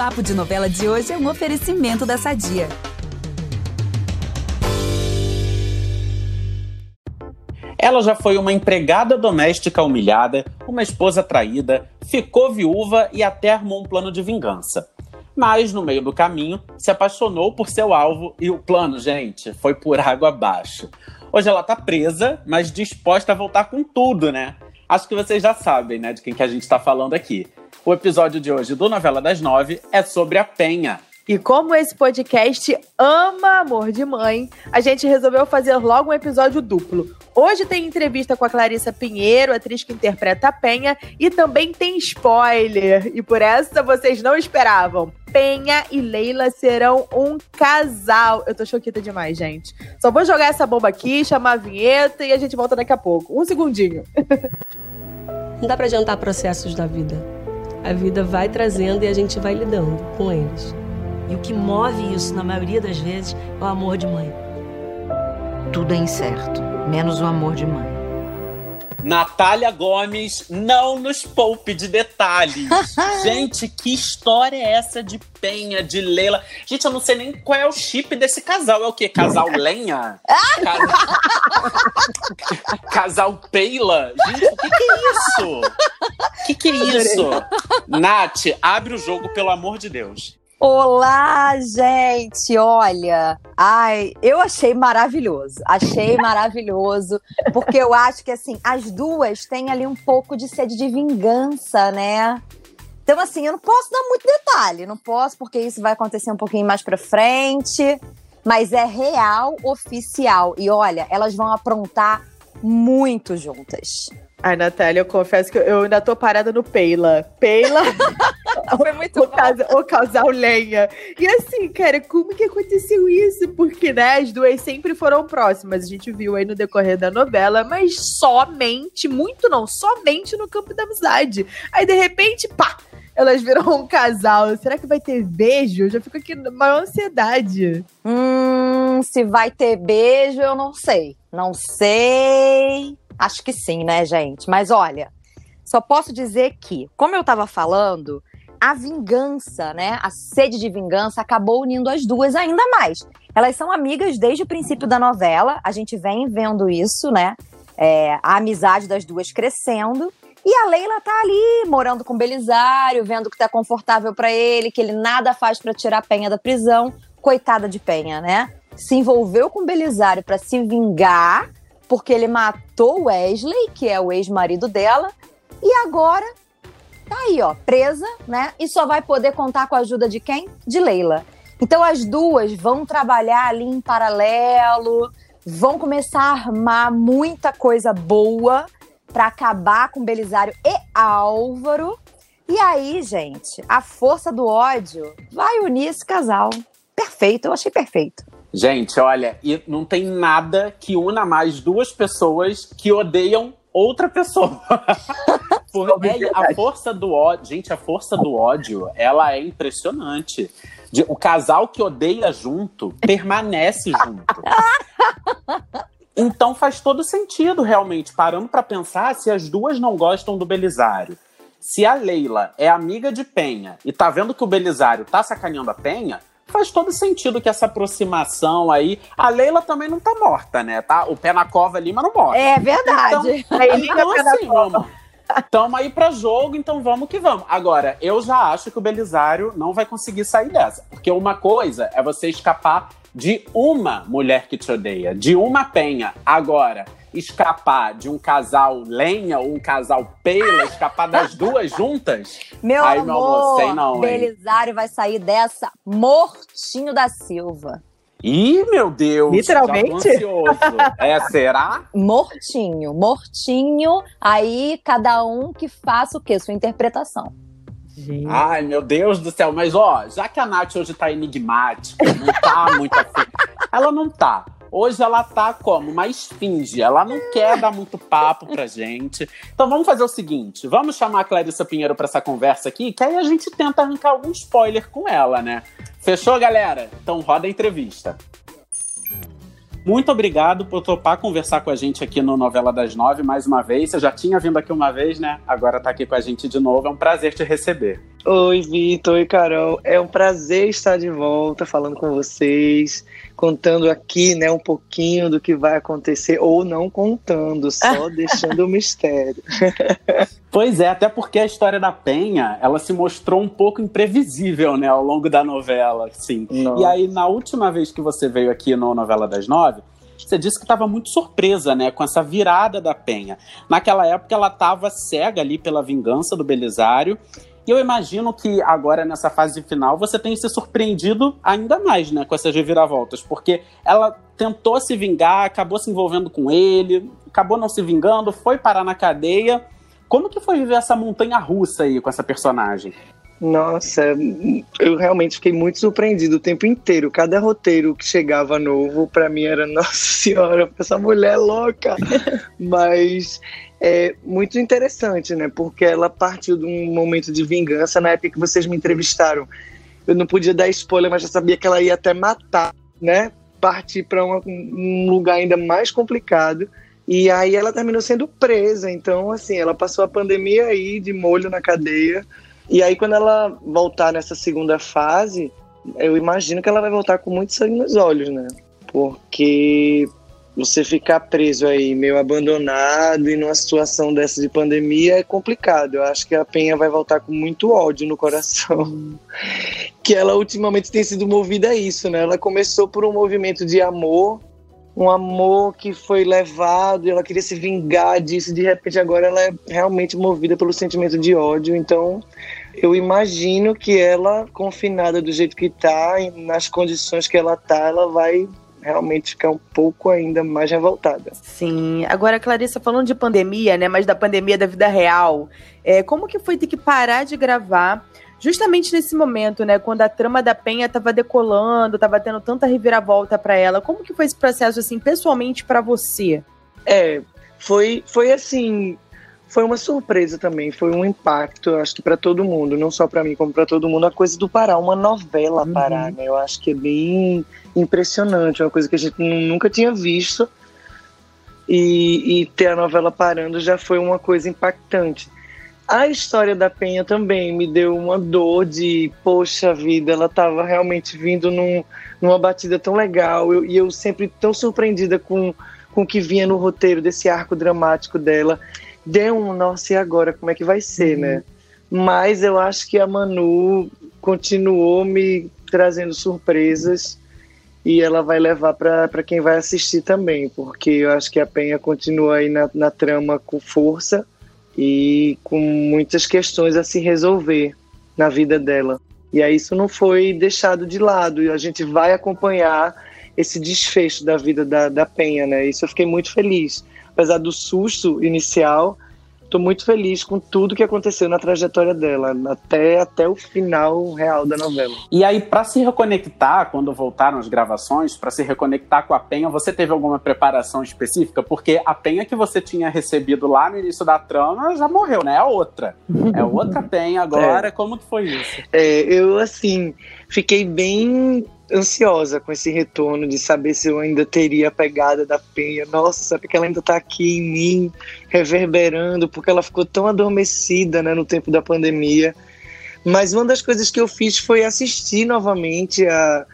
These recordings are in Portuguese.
Papo de Novela de hoje é um oferecimento da Sadia. Ela já foi uma empregada doméstica humilhada, uma esposa traída, ficou viúva e até armou um plano de vingança. Mas, no meio do caminho, se apaixonou por seu alvo e o plano, gente, foi por água abaixo. Hoje ela tá presa, mas disposta a voltar com tudo, né? Acho que vocês já sabem, né, de quem que a gente tá falando aqui. O episódio de hoje do Novela das 9 é sobre a Penha. E como esse podcast ama amor de mãe, a gente resolveu fazer logo um episódio duplo. Hoje tem entrevista com a Clarissa Pinheiro, atriz que interpreta a Penha, e também tem spoiler. E por essa vocês não esperavam. Penha e Leila serão um casal. Eu tô choquita demais, gente. Só vou jogar essa bomba aqui, chamar a vinheta e a gente volta daqui a pouco. Um segundinho. Não dá pra adiantar processos da vida. A vida vai trazendo e a gente vai lidando com eles. E o que move isso, na maioria das vezes, é o amor de mãe. Tudo é incerto, menos o amor de mãe. Natália Gomes não nos poupe de detalhes. Gente, que história é essa de Penha, de Leila? Gente, eu não sei nem qual é o chip desse casal. É o quê? Casal lenha? Casal Peila? Gente, o que é isso? O que é isso? Nath, abre o jogo, pelo amor de Deus. Olá, gente! Olha, eu achei maravilhoso. Porque eu acho que, assim, as duas têm ali um pouco de sede de vingança, né? Então, assim, eu não posso dar muito detalhe, porque isso vai acontecer um pouquinho mais pra frente, mas é real, oficial. E olha, elas vão aprontar muito juntas. Ai, Natália, eu confesso que eu ainda tô parada no Peila. Foi muito o casal lenha. E assim, cara, como que aconteceu isso? Porque, né, as duas sempre foram próximas. A gente viu aí no decorrer da novela, mas somente no campo da amizade. Aí, de repente, pá, elas viram um casal. Será que vai ter beijo? Eu já fico aqui na maior ansiedade. Se vai ter beijo, eu não sei. Não sei. Acho que sim, né, gente? Mas olha, só posso dizer que, como eu tava falando, a vingança, né, a sede de vingança acabou unindo as duas ainda mais. Elas são amigas desde o princípio da novela, a gente vem vendo isso, né, a amizade das duas crescendo. E a Leila tá ali, morando com o Belisário, vendo que tá confortável pra ele, que ele nada faz pra tirar a Penha da prisão. Coitada de Penha, né? Se envolveu com o Belisário pra se vingar, porque ele matou o Wesley, que é o ex-marido dela, e agora tá aí, ó, presa, né? E só vai poder contar com a ajuda de quem? De Leila. Então as duas vão trabalhar ali em paralelo, vão começar a armar muita coisa boa pra acabar com Belisário e Álvaro. E aí, gente, a força do ódio vai unir esse casal. Perfeito, eu achei perfeito. Gente, olha, e não tem nada que una mais duas pessoas que odeiam outra pessoa. A força do ódio, gente, a força do ódio, ela é impressionante. O casal que odeia junto, permanece junto. Então faz todo sentido, realmente, parando pra pensar, se as duas não gostam do Belisário, se a Leila é amiga de Penha e tá vendo que o Belisário tá sacaneando a Penha, faz todo sentido que essa aproximação aí... A Leila também não tá morta, né? Tá? O pé na cova ali, mas não morre. É verdade. Então assim, vamos. Tamo aí pra jogo, então vamos que vamos. Agora, eu já acho que o Belisário não vai conseguir sair dessa. Porque uma coisa é você escapar de uma mulher que te odeia, de uma Penha. Agora, escapar de um casal lenha ou um casal Peila, escapar das duas juntas? Meu amor, sei não, Belisário vai sair dessa mortinho da Silva. Ih, meu Deus! Literalmente? Será? Mortinho. Aí, cada um que faça o quê? Sua interpretação. Gente. Ai, meu Deus do céu. Mas, ó, já que a Nath hoje tá enigmática, não tá muito afim. Ela não tá. Hoje ela tá como? Uma esfinge. Ela não quer dar muito papo pra gente. Então vamos fazer o seguinte. Vamos chamar a Clarissa Pinheiro pra essa conversa aqui, que aí a gente tenta arrancar algum spoiler com ela, né? Fechou, galera? Então roda a entrevista. Muito obrigado por topar conversar com a gente aqui no Novela das 9 mais uma vez. Você já tinha vindo aqui uma vez, né? Agora tá aqui com a gente de novo. É um prazer te receber. Oi, Vitor. Oi, Carol. É um prazer estar de volta falando com vocês, contando aqui, né, um pouquinho do que vai acontecer, ou não contando, só deixando o mistério. Pois é, até porque a história da Penha, ela se mostrou um pouco imprevisível, né, ao longo da novela, sim. Nossa. E aí, na última vez que você veio aqui no Novela das 9, você disse que estava muito surpresa, né, com essa virada da Penha. Naquela época, ela estava cega ali pela vingança do Belisário. E eu imagino que agora, nessa fase final, você tenha se surpreendido ainda mais, né, com essas reviravoltas. Porque ela tentou se vingar, acabou se envolvendo com ele, acabou não se vingando, foi parar na cadeia. Como que foi viver essa montanha-russa aí com essa personagem? Nossa, eu realmente fiquei muito surpreendido o tempo inteiro. Cada roteiro que chegava novo, pra mim era, nossa senhora, essa mulher é louca. Mas é muito interessante, né? Porque ela partiu de um momento de vingança. Na época que vocês me entrevistaram, eu não podia dar spoiler, mas já sabia que ela ia até matar, né? Partir pra um lugar ainda mais complicado. E aí ela terminou sendo presa. Então, assim, ela passou a pandemia aí de molho na cadeia. E aí, quando ela voltar nessa segunda fase, eu imagino que ela vai voltar com muito sangue nos olhos, né? Porque você ficar preso aí, meio abandonado e numa situação dessa de pandemia é complicado. Eu acho que a Penha vai voltar com muito ódio no coração. Que ela ultimamente tem sido movida a isso, né? Ela começou por um movimento de amor, um amor que foi levado e ela queria se vingar disso, de repente agora ela é realmente movida pelo sentimento de ódio. Então eu imagino que ela, confinada do jeito que tá, nas condições que ela tá, ela vai realmente ficar um pouco ainda mais revoltada. Sim. Agora, Clarissa, falando de pandemia, né, mas da pandemia da vida real, como que foi ter que parar de gravar justamente nesse momento, né, quando a trama da Penha tava decolando, tava tendo tanta reviravolta pra ela? Como que foi esse processo, assim, pessoalmente pra você? Foi assim, foi uma surpresa também, foi um impacto, acho que pra todo mundo, não só pra mim, como pra todo mundo, a coisa do parar, uma novela parar, né, eu acho que é bem impressionante, uma coisa que a gente nunca tinha visto, e ter a novela parando já foi uma coisa impactante. A história da Penha também me deu uma dor de, poxa vida, ela estava realmente vindo numa batida tão legal, e eu sempre tão surpreendida com o que vinha no roteiro desse arco dramático dela. Deu nossa, e agora, como é que vai ser, né? Mas eu acho que a Manu continuou me trazendo surpresas, e ela vai levar para quem vai assistir também, porque eu acho que a Penha continua aí na trama com força, e com muitas questões a se resolver na vida dela. E aí isso não foi deixado de lado, e a gente vai acompanhar esse desfecho da vida da Penha, né? Isso eu fiquei muito feliz. Apesar do susto inicial, estou muito feliz com tudo que aconteceu na trajetória dela, até o final real da novela. E aí, para se reconectar, quando voltaram as gravações, para se reconectar com a Penha, você teve alguma preparação específica? Porque a Penha que você tinha recebido lá no início da trama já morreu, né? É outra. É outra Penha agora. Como que foi isso? Eu, assim, fiquei bem ansiosa com esse retorno, de saber se eu ainda teria a pegada da Penha. Nossa, sabe que ela ainda tá aqui em mim, reverberando, porque ela ficou tão adormecida, né, no tempo da pandemia. Mas uma das coisas que eu fiz foi assistir novamente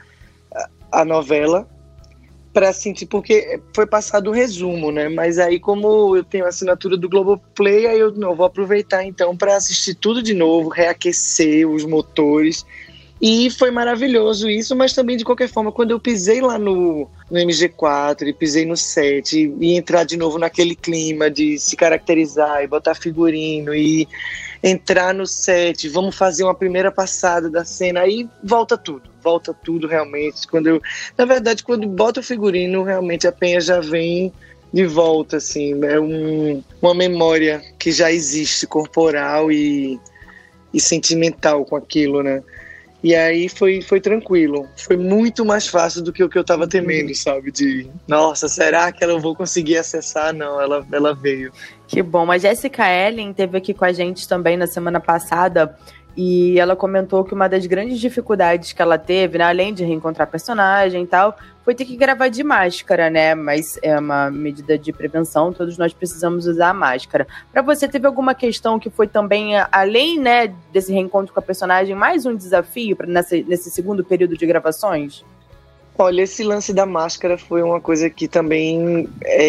a novela, para sentir, porque foi passado um resumo, né? Mas aí, como eu tenho a assinatura do Globoplay, aí eu vou aproveitar então para assistir tudo de novo, reaquecer os motores. E foi maravilhoso isso, mas também, de qualquer forma, quando eu pisei lá no MG4 e pisei no set e entrar de novo naquele clima de se caracterizar e botar figurino e entrar no set, vamos fazer uma primeira passada da cena, aí volta tudo realmente. Na verdade, quando bota o figurino, realmente a Penha já vem de volta, assim, é uma memória que já existe, corporal e sentimental com aquilo, né? E aí foi tranquilo. Foi muito mais fácil do que o que eu tava temendo, sabe? De, nossa, será que eu vou conseguir acessar? Não, ela veio. Que bom. A Jessica Ellen esteve aqui com a gente também na semana passada. E ela comentou que uma das grandes dificuldades que ela teve, né, além de reencontrar personagem e tal, foi ter que gravar de máscara, né? Mas é uma medida de prevenção, todos nós precisamos usar a máscara. Pra você, teve alguma questão que foi também, além, né, desse reencontro com a personagem, mais um desafio nesse segundo período de gravações? Olha, esse lance da máscara foi uma coisa que também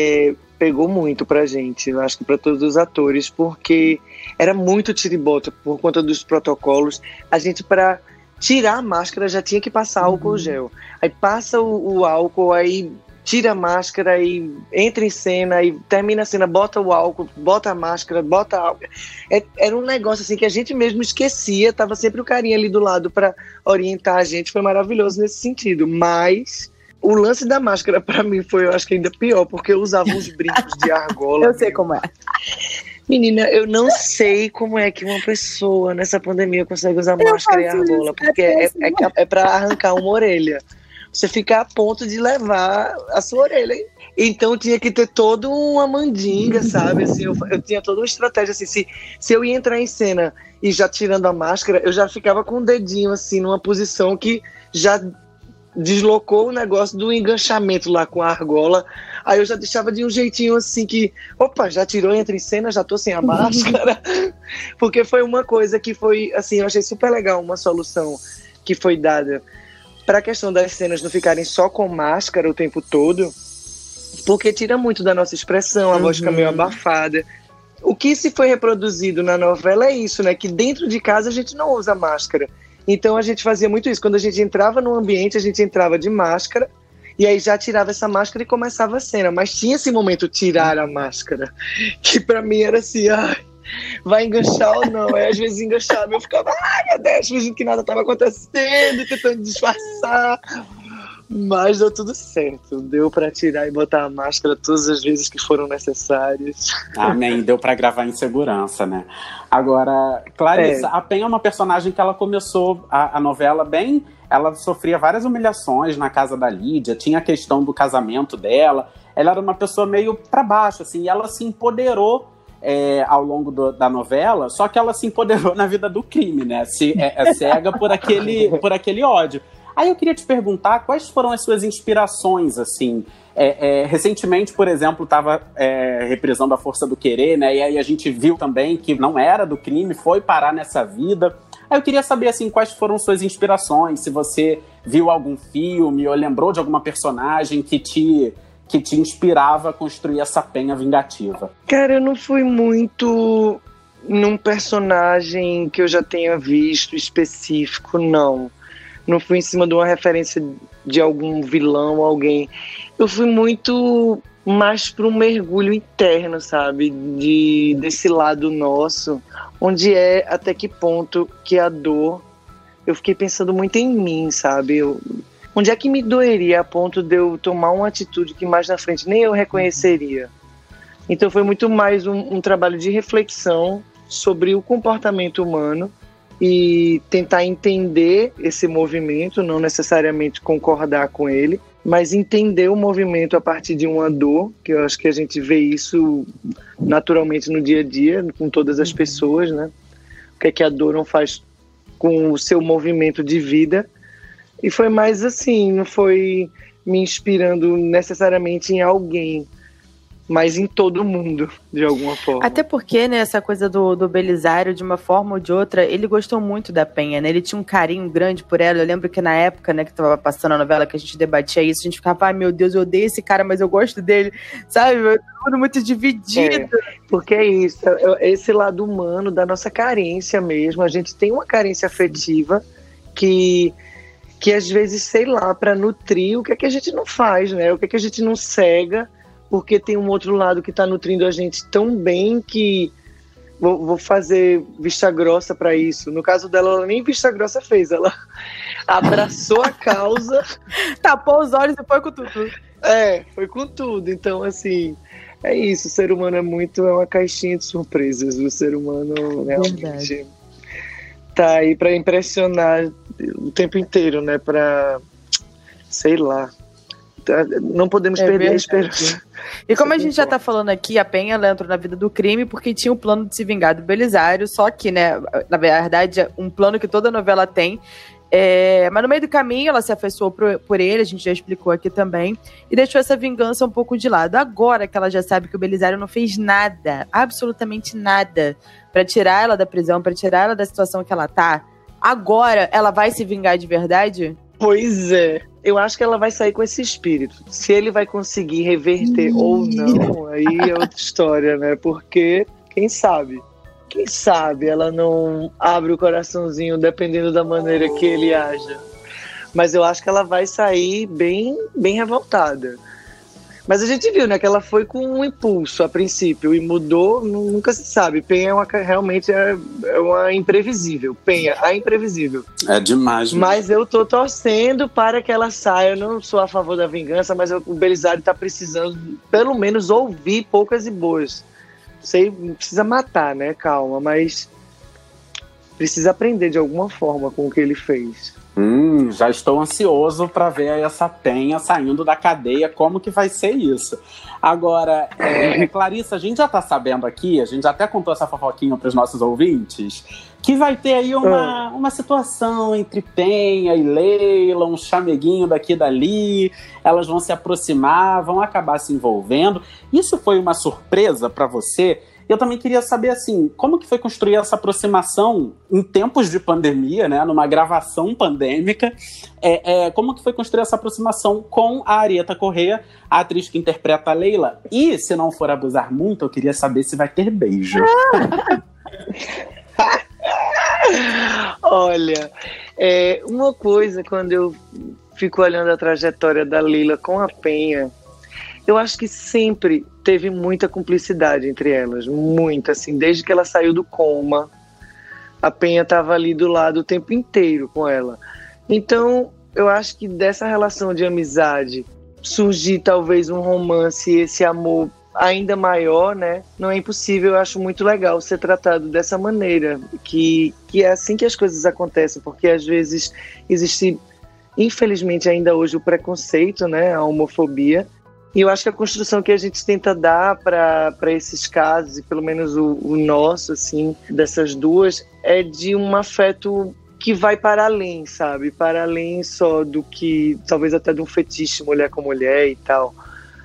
pegou muito pra gente, eu acho que pra todos os atores, porque era muito tira-e-bota por conta dos protocolos. A gente, pra tirar a máscara, já tinha que passar álcool gel. Aí passa o álcool, aí tira a máscara, aí entra em cena, aí termina a cena, bota o álcool, bota a máscara, bota álcool. Era um negócio assim que a gente mesmo esquecia, tava sempre o carinha ali do lado pra orientar a gente, foi maravilhoso nesse sentido. Mas o lance da máscara, pra mim, foi, eu acho que ainda pior, porque eu usava uns brincos de argola. Eu sei como é. Menina, eu não sei como é que uma pessoa nessa pandemia consegue usar máscara e argola, porque é pra arrancar uma orelha. Você fica a ponto de levar a sua orelha. Então tinha que ter toda uma mandinga, sabe? Assim, eu tinha toda uma estratégia. Assim, se eu ia entrar em cena e já tirando a máscara, eu já ficava com o dedinho assim, numa posição que já deslocou o negócio do enganchamento lá com a argola. Aí eu já deixava de um jeitinho assim que, opa, já tirou, entra em cena, já tô sem a máscara. Porque foi uma coisa que foi, assim, eu achei super legal, uma solução que foi dada para a questão das cenas não ficarem só com máscara o tempo todo, porque tira muito da nossa expressão, a voz fica meio abafada. O que se foi reproduzido na novela é isso, né? Que dentro de casa a gente não usa máscara. Então a gente fazia muito isso. Quando a gente entrava no ambiente, a gente entrava de máscara, e aí já tirava essa máscara e começava a cena. Mas tinha esse momento tirar a máscara, que pra mim era assim, ai, vai enganchar ou não? Aí às vezes enganchava, eu ficava, ai meu Deus, fingindo que nada estava acontecendo, tentando disfarçar. Mas deu tudo certo, deu pra tirar e botar a máscara todas as vezes que foram necessárias. Amém, deu pra gravar em segurança, né? Agora, Clarissa, a Penha é uma personagem que ela começou a novela bem... Ela sofria várias humilhações na casa da Lídia, tinha a questão do casamento dela. Ela era uma pessoa meio pra baixo, assim, e ela se empoderou ao longo da novela, só que ela se empoderou na vida do crime, né? É cega por aquele ódio. Aí eu queria te perguntar quais foram as suas inspirações, assim. Recentemente, por exemplo, estava reprisando A Força do Querer, né? E aí a gente viu também que não era do crime, foi parar nessa vida. Aí eu queria saber, assim, quais foram suas inspirações, se você viu algum filme ou lembrou de alguma personagem que te inspirava a construir essa Penha vingativa. Cara, eu não fui muito num personagem que eu já tenha visto específico, não. Não fui em cima de uma referência de algum vilão, alguém. Eu fui muito mais para um mergulho interno, sabe? Desse lado nosso, onde até que ponto que a dor... Eu fiquei pensando muito em mim, sabe? Onde é que me doeria a ponto de eu tomar uma atitude que mais na frente nem eu reconheceria? Então foi muito mais um trabalho de reflexão sobre o comportamento humano e tentar entender esse movimento, não necessariamente concordar com ele, mas entender o movimento a partir de uma dor, que eu acho que a gente vê isso naturalmente no dia a dia, com todas as pessoas, né? O que é que a dor não faz com o seu movimento de vida. E foi mais assim, não foi me inspirando necessariamente em alguém, mas em todo mundo, de alguma forma. Até porque, né, essa coisa do Belisário, de uma forma ou de outra, ele gostou muito da Penha, né? Ele tinha um carinho grande por ela. Eu lembro que na época, né, que tava passando a novela, que a gente debatia isso, a gente ficava, ai meu Deus, eu odeio esse cara, mas eu gosto dele, sabe? Tudo muito dividido. Porque é isso, esse lado humano da nossa carência mesmo. A gente tem uma carência afetiva que às vezes, sei lá, para nutrir, o que é que a gente não faz, né? O que é que a gente não cega, porque tem um outro lado que está nutrindo a gente tão bem que vou fazer vista grossa para isso. No caso dela, ela nem vista grossa fez, ela abraçou a causa, tapou os olhos e foi com tudo. Foi com tudo. Então, assim, é isso. O ser humano é uma caixinha de surpresas. O ser humano realmente tá aí para impressionar o tempo inteiro, né? Para, sei lá, não podemos perder a esperança. E como a gente já tá falando aqui, a Penha ela entrou na vida do crime porque tinha o plano de se vingar do Belisário, só que, né, na verdade, um plano que toda novela tem. Mas no meio do caminho ela se afeiçoou por ele, a gente já explicou aqui também, e deixou essa vingança um pouco de lado. Agora que ela já sabe que o Belisário não fez nada, absolutamente nada, pra tirar ela da prisão, pra tirar ela da situação que ela tá, agora ela vai se vingar de verdade? Pois é. Eu acho que ela vai sair com esse espírito. Se ele vai conseguir reverter ou não, aí é outra história, né? Porque, quem sabe? Quem sabe ela não abre o coraçãozinho dependendo da maneira que ele haja. Mas eu acho que ela vai sair bem, bem revoltada. Mas a gente viu, né, que ela foi com um impulso a princípio e mudou, nunca se sabe. Penha realmente é uma imprevisível. Penha, a imprevisível. É demais. Mesmo. Mas eu tô torcendo para que ela saia. Eu não sou a favor da vingança, mas o Belisário tá precisando, pelo menos, ouvir poucas e boas. Sei, não precisa matar, né? Calma, mas precisa aprender de alguma forma com o que ele fez. Já estou ansioso para ver essa Penha saindo da cadeia, como que vai ser isso. Agora, Clarissa, a gente já está sabendo aqui, a gente já até contou essa fofoquinha para os nossos ouvintes, que vai ter aí uma situação entre Penha e Leila, um chameguinho daqui e dali, elas vão se aproximar, vão acabar se envolvendo. Isso foi uma surpresa para você? Eu também queria saber, assim, como que foi construir essa aproximação em tempos de pandemia, né, numa gravação pandêmica, como que foi construir essa aproximação com a Arieta Correia, a atriz que interpreta a Leila? E, se não for abusar muito, eu queria saber se vai ter beijo. Olha, uma coisa, quando eu fico olhando a trajetória da Leila com a Penha, eu acho que sempre teve muita cumplicidade entre elas, muita, assim, desde que ela saiu do coma, a Penha estava ali do lado o tempo inteiro com ela. Então, eu acho que dessa relação de amizade surgir talvez um romance, esse amor ainda maior, né? Não é impossível, eu acho muito legal ser tratado dessa maneira, que é assim que as coisas acontecem, porque às vezes existe, infelizmente ainda hoje, o preconceito, né? A homofobia. E eu acho que a construção que a gente tenta dar para esses casos, e pelo menos o nosso, assim, dessas duas, é de um afeto que vai para além, sabe? Para além só do que, talvez até de um fetiche mulher com mulher e tal.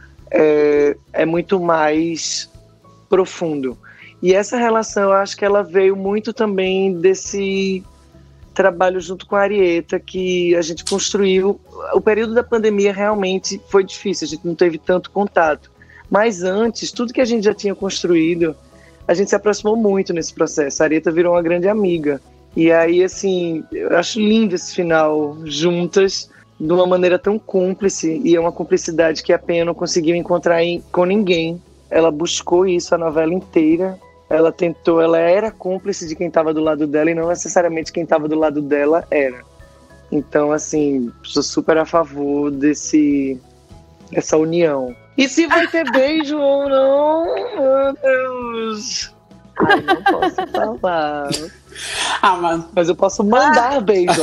É muito mais profundo. E essa relação, eu acho que ela veio muito também desse trabalho junto com a Arieta, que a gente construiu. O período da pandemia realmente foi difícil, a gente não teve tanto contato. Mas antes, tudo que a gente já tinha construído, a gente se aproximou muito nesse processo. A Arieta virou uma grande amiga. E aí, assim, eu acho lindo esse final juntas, de uma maneira tão cúmplice, e é uma cumplicidade que a Penha não conseguiu encontrar com ninguém. Ela buscou isso a novela inteira. Ela tentou, ela era cúmplice de quem estava do lado dela e não necessariamente quem estava do lado dela era. Então, assim, sou super a favor dessa união. E se vai ter beijo ou não, meu Deus. Ai, não posso falar. Mas eu posso mandar beijo.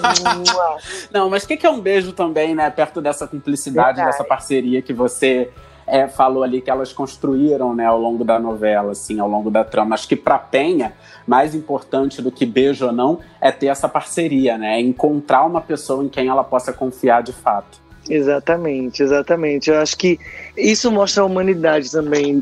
Não, mas o que é um beijo também, né? Perto dessa cumplicidade, dessa parceria que você falou ali, que elas construíram, né, ao longo da novela, assim, ao longo da trama. Acho que pra Penha, mais importante do que beijo ou não, é ter essa parceria, né? É encontrar uma pessoa em quem ela possa confiar de fato. Exatamente, exatamente. Eu acho que isso mostra a humanidade também,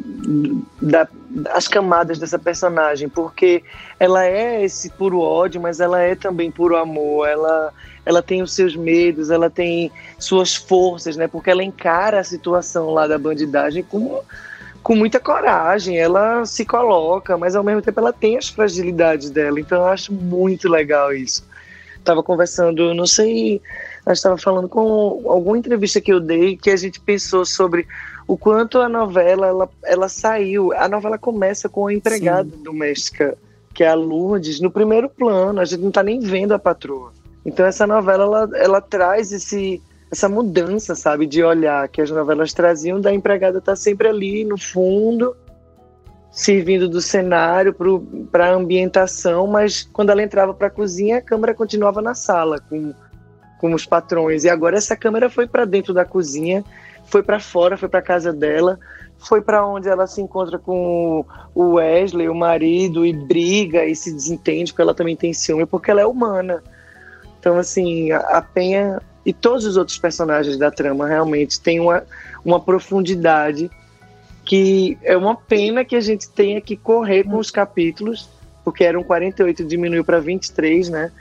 das camadas dessa personagem, porque ela é esse puro ódio, mas ela é também puro amor, ela tem os seus medos, ela tem suas forças, né? Porque ela encara a situação lá da bandidagem com muita coragem, ela se coloca, mas ao mesmo tempo ela tem as fragilidades dela, então eu acho muito legal isso. Estava conversando, não sei, eu estava falando com alguma entrevista que eu dei, que a gente pensou sobre o quanto a novela, ela saiu, a novela começa com a empregada doméstica, que é a Lourdes, no primeiro plano, a gente não está nem vendo a patroa. Então essa novela, ela traz essa mudança, sabe, de olhar, que as novelas traziam da empregada estar sempre ali no fundo, servindo do cenário para a ambientação, mas quando ela entrava para a cozinha, a câmera continuava na sala, com com os patrões. E agora essa câmera foi para dentro da cozinha, foi para fora, foi para casa dela, foi para onde ela se encontra com o Wesley, o marido, e briga e se desentende, porque ela também tem ciúme, porque ela é humana. Então, assim, a Penha e todos os outros personagens da trama realmente têm uma profundidade que é uma pena que a gente tenha que correr com os capítulos, porque eram 48, diminuiu para 23, né?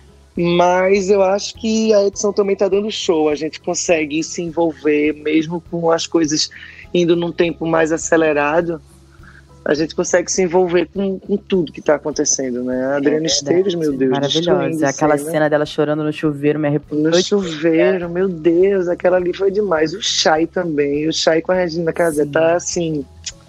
Mas eu acho que a edição também está dando show. A gente consegue se envolver, mesmo com as coisas indo num tempo mais acelerado. A gente consegue se envolver com tudo que está acontecendo, né? A Adriana Esteves, meu Deus, maravilhosa. Aquela cena dela chorando no chuveiro me arrepiou. No chuveiro, meu Deus, aquela ali foi demais. O Chay também, o Chay com a Regina Casé tá assim,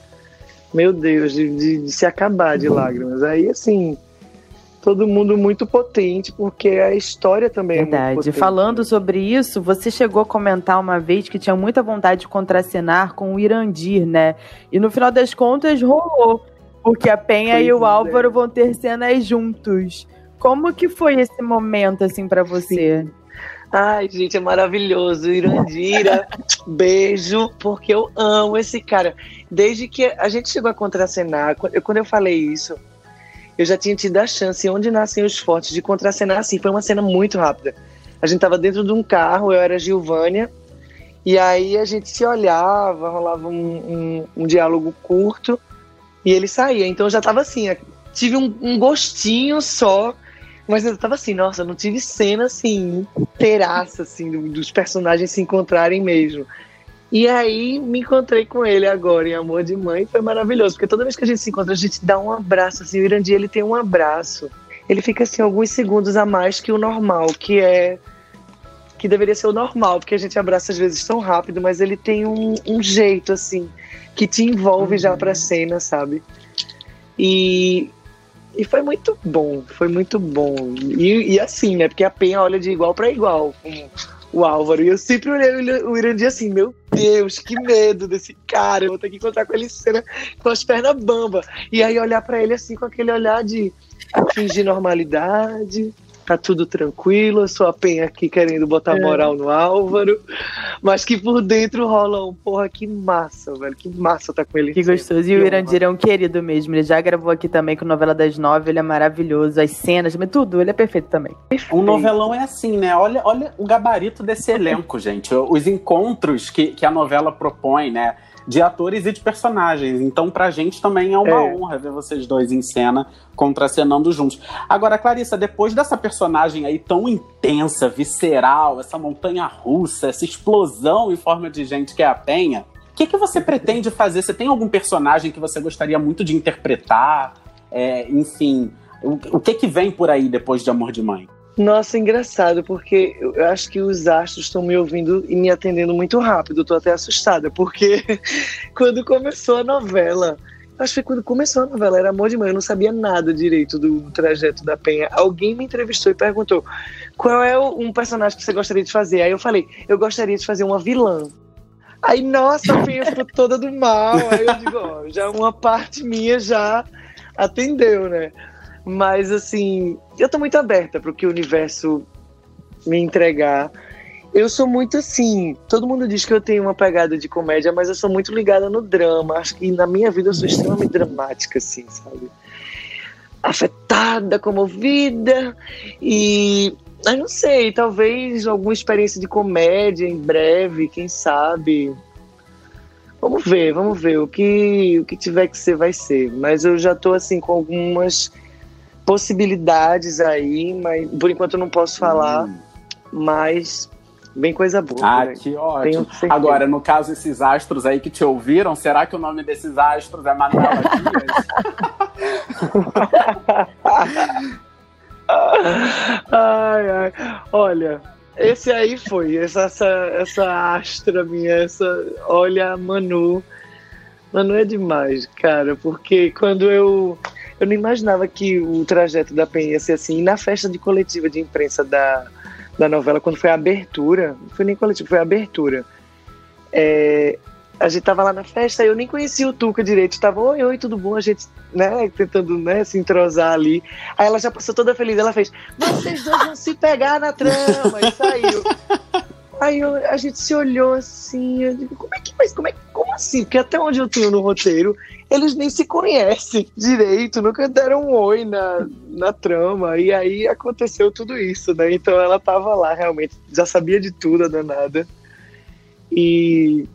meu Deus, de se acabar de lágrimas. Aí, assim, todo mundo muito potente, porque a história também é muito potente. Falando sobre isso, você chegou a comentar uma vez que tinha muita vontade de contracenar com o Irandir, né? E no final das contas rolou, porque a Penha e o Álvaro vão ter cenas juntos. Como que foi esse momento, assim, pra você? Sim. Ai, gente, é maravilhoso. Irandira, beijo, porque eu amo esse cara. Desde que a gente chegou a contracenar, quando eu falei isso, eu já tinha tido a chance, onde nascem os fortes, de contracenar assim. Foi uma cena muito rápida. A gente tava dentro de um carro, eu era Gilvânia, e aí a gente se olhava, rolava um diálogo curto, e ele saía. Então eu já tava assim, tive um gostinho só, mas eu tava assim, nossa, não tive cena assim, inteiraça, assim, dos personagens se encontrarem mesmo. E aí me encontrei com ele agora em Amor de Mãe, foi maravilhoso, porque toda vez que a gente se encontra, a gente dá um abraço, assim, o Irandir, ele tem um abraço, ele fica assim alguns segundos a mais que o normal, que deveria ser o normal, porque a gente abraça às vezes tão rápido, mas ele tem um jeito, assim, que te envolve já pra cena, sabe? E foi muito bom, foi muito bom. E assim, né, porque a Penha olha de igual pra igual com o Álvaro, e eu sempre olhei o Irandir assim, meu Deus, que medo desse cara, eu vou ter que encontrar com ele cena com as pernas bambas, e aí olhar pra ele assim, com aquele olhar de fingir normalidade, tá tudo tranquilo, eu sou a Penha aqui querendo botar moral no Álvaro, mas que por dentro rola porra, que massa, velho, que massa tá com ele. Que gostoso, e o Irandir é um querido mesmo, ele já gravou aqui também com Novela das 9, ele é maravilhoso, as cenas, tudo, ele é perfeito também. Um novelão é assim, né, olha o gabarito desse elenco, gente, os encontros que a novela propõe, né, de atores e de personagens. Então, pra gente também é uma honra ver vocês dois em cena, contracenando juntos. Agora, Clarissa, depois dessa personagem aí tão intensa, visceral, essa montanha-russa, essa explosão em forma de gente que é a Penha, o que você pretende fazer? Você tem algum personagem que você gostaria muito de interpretar? Enfim, o que vem por aí depois de Amor de Mãe? Nossa, engraçado, porque eu acho que os astros estão me ouvindo e me atendendo muito rápido. Eu tô até assustada, porque quando começou a novela, acho que quando começou a novela, era Amor de Mãe, eu não sabia nada direito do trajeto da Penha. Alguém me entrevistou e perguntou, qual é um personagem que você gostaria de fazer? Aí eu falei, eu gostaria de fazer uma vilã. Aí, nossa, a Penha ficou toda do mal. Aí eu digo, ó, já uma parte minha já atendeu, né? Mas, assim, eu tô muito aberta pro que o universo me entregar. Eu sou muito assim, todo mundo diz que eu tenho uma pegada de comédia, mas eu sou muito ligada no drama. Acho que na minha vida eu sou extremamente dramática, assim, sabe? Afetada, comovida. E, eu não sei, talvez alguma experiência de comédia em breve, quem sabe. Vamos ver. O que tiver que ser, vai ser. Mas eu já tô, assim, com algumas possibilidades aí, mas por enquanto eu não posso falar, mas bem coisa boa. Ah, que ótimo. Agora, no caso, esses astros aí que te ouviram, será que o nome desses astros é Manuela Dias? Ai. Olha, esse aí foi, essa astra minha, olha, Manu é demais, cara, porque quando eu não imaginava que o trajeto da Penha ia ser assim. E na festa de coletiva de imprensa da novela, quando foi a abertura, não foi nem coletiva, foi a abertura, a gente tava lá na festa, eu nem conhecia o Tuca direito. Tava, oi, tudo bom? A gente, né, tentando, né, se entrosar ali. Aí ela já passou toda feliz, ela fez, vocês dois vão se pegar na trama, e saiu. Aí a gente se olhou assim, eu digo, como assim? Porque até onde eu tenho no roteiro, eles nem se conhecem direito, nunca deram um oi na trama, e aí aconteceu tudo isso, né? Então ela tava lá, realmente, já sabia de tudo, a danada, e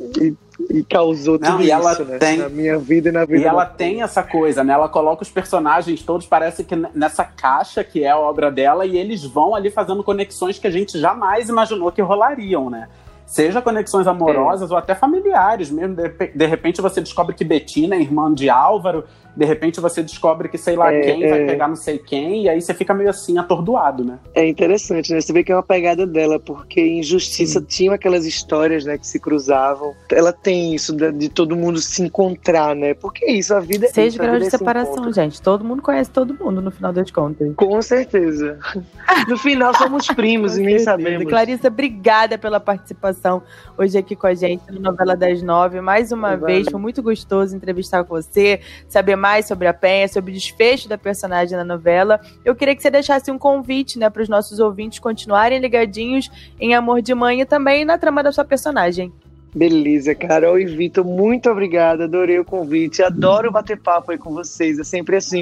causou tudo isso, né? Na minha vida e na vida. E ela tem essa coisa, né? Ela coloca os personagens todos, parece que nessa caixa que é a obra dela, e eles vão ali fazendo conexões que a gente jamais imaginou que rolariam, né? Seja conexões amorosas ou até familiares mesmo. De repente você descobre que Betina é irmã de Álvaro, de repente você descobre que sei lá quem vai pegar não sei quem, e aí você fica meio assim, atordoado, né? É interessante, né? Você vê que é uma pegada dela, porque em Justiça tinha aquelas histórias, né, que se cruzavam. Ela tem isso de todo mundo se encontrar, né? Porque é isso, a vida é 6 graus de separação, gente. Todo mundo conhece todo mundo, no final das contas. Com certeza. No final somos primos e nem sabemos. Clarissa, obrigada pela participação hoje aqui com a gente no Novela das 9. Mais uma vez, foi muito gostoso entrevistar com você, saber mais sobre a Penha, sobre o desfecho da personagem na novela. Eu queria que você deixasse um convite, né, para os nossos ouvintes continuarem ligadinhos em Amor de Mãe e também na trama da sua personagem. Beleza, Carol e Vitor, muito obrigada, adorei o convite, adoro bater papo aí com vocês, é sempre assim,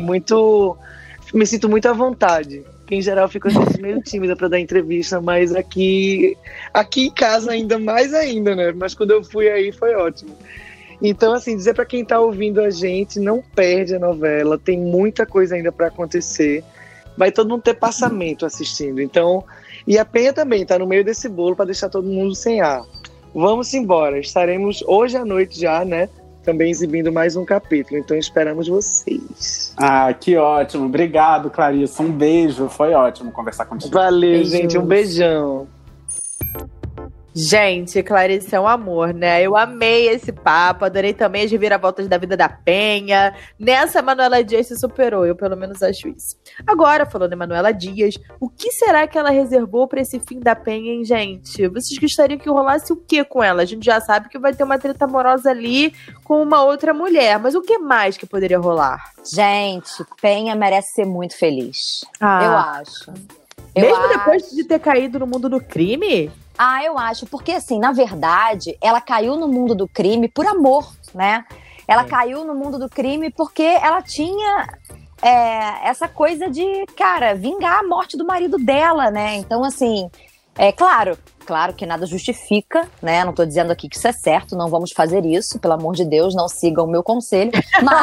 me sinto muito à vontade. Em geral, eu fico meio tímida para dar entrevista, mas aqui em casa ainda mais ainda, né? Mas quando eu fui aí foi ótimo. Então, assim, dizer para quem tá ouvindo a gente, não perde a novela, tem muita coisa ainda para acontecer. Vai todo mundo ter passamento assistindo. Então, e a Penha também tá no meio desse bolo para deixar todo mundo sem ar. Vamos embora, estaremos hoje à noite já, né? Também exibindo mais um capítulo, então esperamos vocês. Ah, que ótimo. Obrigado, Clarissa. Um beijo. Foi ótimo conversar contigo. Valeu, Beijos. gente. Um beijão. Gente, Clarissa é um amor, né? Eu amei esse papo, adorei também as reviravoltas da vida da Penha. Nessa, Manuela Dias se superou, eu pelo menos acho isso. Agora, falando em Manuela Dias, o que será que ela reservou pra esse fim da Penha, hein, gente? Vocês gostariam que rolasse o quê com ela? A gente já sabe que vai ter uma treta amorosa ali com uma outra mulher, mas o que mais que poderia rolar? Gente, Penha merece ser muito feliz. Eu acho. Mesmo depois de ter caído no mundo do crime? Eu acho, porque assim, na verdade, ela caiu no mundo do crime por amor, né? Ela caiu no mundo do crime porque ela tinha essa coisa de, cara, vingar a morte do marido dela, né? Então, assim, claro que nada justifica, né? Não tô dizendo aqui que isso é certo, não vamos fazer isso, pelo amor de Deus, não sigam o meu conselho,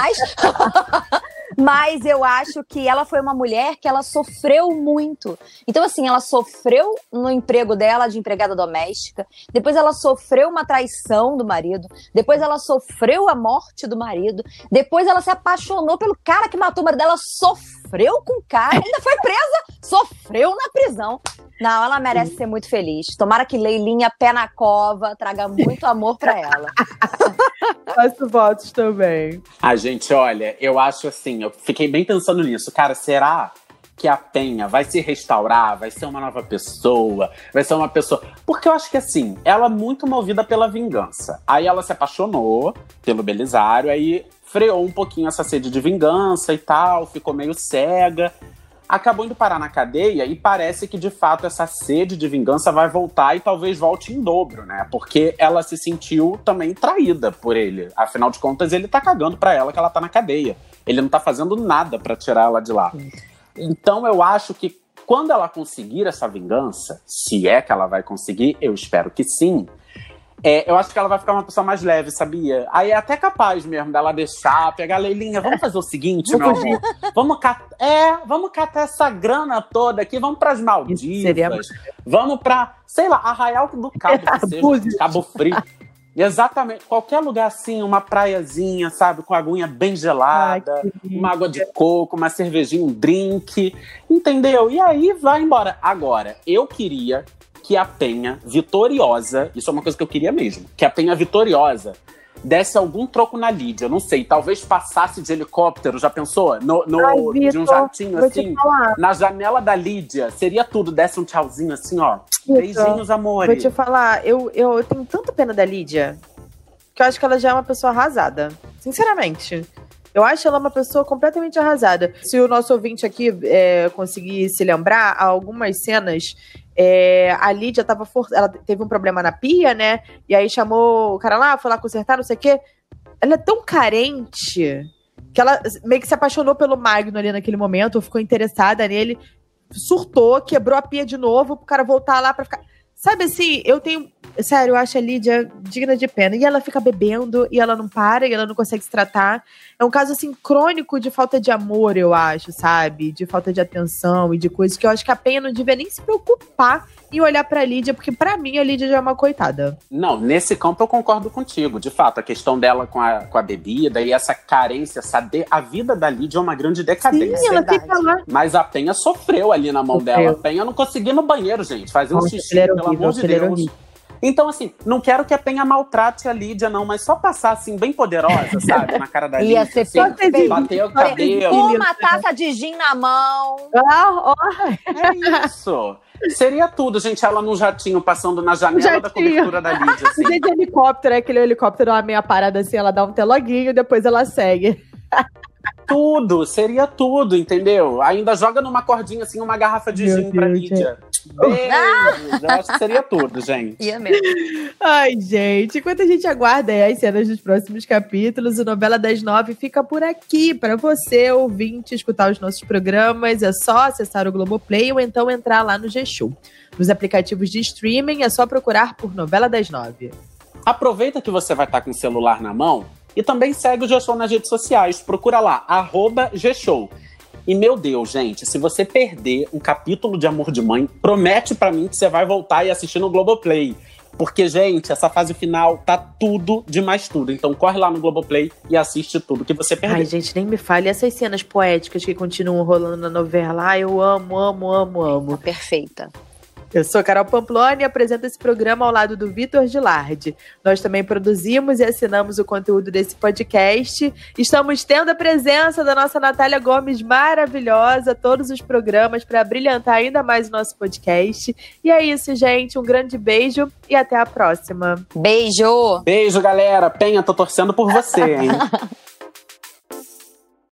mas eu acho que ela foi uma mulher que ela sofreu muito. Então, assim, ela sofreu no emprego dela de empregada doméstica, depois ela sofreu uma traição do marido, depois ela sofreu a morte do marido, depois ela se apaixonou pelo cara que matou o marido dela, sofreu com o cara, ainda foi presa, sofreu na prisão. Não, ela merece ser muito feliz. Tomara que Leilinha, pé na cova, traga muito amor pra ela. Faço votos também. Gente, olha, eu acho assim, eu fiquei bem pensando nisso. Cara, será que a Penha vai se restaurar? Vai ser uma nova pessoa? Vai ser uma pessoa... Porque eu acho que assim, ela é muito movida pela vingança. Aí ela se apaixonou pelo Belisário, aí freou um pouquinho essa sede de vingança e tal, ficou meio cega. Acabou indo parar na cadeia e parece que, de fato, essa sede de vingança vai voltar e talvez volte em dobro, né? Porque ela se sentiu também traída por ele. Afinal de contas, ele tá cagando pra ela que ela tá na cadeia. Ele não tá fazendo nada pra tirar ela de lá. Então, eu acho que quando ela conseguir essa vingança, se é que ela vai conseguir, eu espero que sim, eu acho que ela vai ficar uma pessoa mais leve, sabia? Aí é até capaz mesmo dela deixar, pegar a Leilinha, vamos fazer o seguinte, meu amor. Vamos catar essa grana toda aqui, vamos pras Maldivas, vamos pra, sei lá, Arraial do Cabo, Cabo Frio. Exatamente, qualquer lugar assim, uma praiazinha, sabe, com aguinha bem gelada, uma água de coco, uma cervejinha, um drink, entendeu? E aí vai embora. Agora, eu queria que a Penha vitoriosa, isso é uma coisa que eu queria mesmo, que a Penha vitoriosa desse algum troco na Lídia, não sei, talvez passasse de helicóptero, já pensou? Vitor, de um jatinho assim, na janela da Lídia, seria tudo, desse um tchauzinho assim, ó, Vitor, beijinhos, amores. Vou te falar, eu tenho tanta pena da Lídia, que eu acho que ela já é uma pessoa arrasada. Sinceramente. Eu acho ela uma pessoa completamente arrasada. Se o nosso ouvinte aqui conseguir se lembrar, algumas cenas, a Lídia ela teve um problema na pia, né? E aí chamou o cara lá, foi lá consertar, não sei o quê. Ela é tão carente que ela meio que se apaixonou pelo Magno ali naquele momento, ficou interessada nele, surtou, quebrou a pia de novo pro cara voltar lá pra ficar... Sabe assim, sério, eu acho a Lídia digna de pena. E ela fica bebendo, e ela não para, e ela não consegue se tratar. É um caso, assim, crônico de falta de amor, eu acho, sabe? De falta de atenção e de coisas que eu acho que a Penha não devia nem se preocupar em olhar pra Lídia, porque pra mim a Lídia já é uma coitada. Não, nesse campo eu concordo contigo. De fato, a questão dela com a bebida e essa carência, a vida da Lídia é uma grande decadência. Sim, ela fica lá. Mas a Penha sofreu ali na mão dela. A Penha não conseguia ir no banheiro, gente. Fazer um xixi, pelo amor de Deus. Então, assim, não quero que a Penha maltrate a Lídia, não, mas só passar, assim, bem poderosa, sabe? Na cara da Lídia. Ia ser assim, bater o cabelo. Uma taça de gin na mão. É isso. Seria tudo, gente, ela num jatinho passando na janela da cobertura da Lídia. Assim. Gente, helicóptero, aquele helicóptero, uma meia parada assim, ela dá um teloguinho e depois ela segue. Tudo, seria tudo, entendeu? Ainda joga numa cordinha, assim, uma garrafa de gin pra Lídia. Beijos, eu acho que seria tudo, gente. Ia mesmo. Ai, gente, enquanto a gente aguarda as cenas dos próximos capítulos, o Novela das 9 fica por aqui. Para você, ouvinte, escutar os nossos programas, é só acessar o Globoplay ou então entrar lá no G-Show. Nos aplicativos de streaming, é só procurar por Novela das 9. Aproveita que você vai estar com o celular na mão e também segue o G-Show nas redes sociais. Procura lá, @G-Show. E, meu Deus, gente, se você perder um capítulo de Amor de Mãe, promete pra mim que você vai voltar e assistir no Globoplay. Porque, gente, essa fase final tá tudo de mais tudo. Então corre lá no Globoplay e assiste tudo que você perdeu. Ai, gente, nem me fale. Essas cenas poéticas que continuam rolando na novela, ai, eu amo. Tá perfeita. Eu sou Carol Pamploni e apresento esse programa ao lado do Vitor Gilardi. Nós também produzimos e assinamos o conteúdo desse podcast. Estamos tendo a presença da nossa Natália Gomes maravilhosa, todos os programas para brilhantar ainda mais o nosso podcast. E é isso, gente. Um grande beijo e até a próxima. Beijo! Beijo, galera. Penha, tô torcendo por você, hein?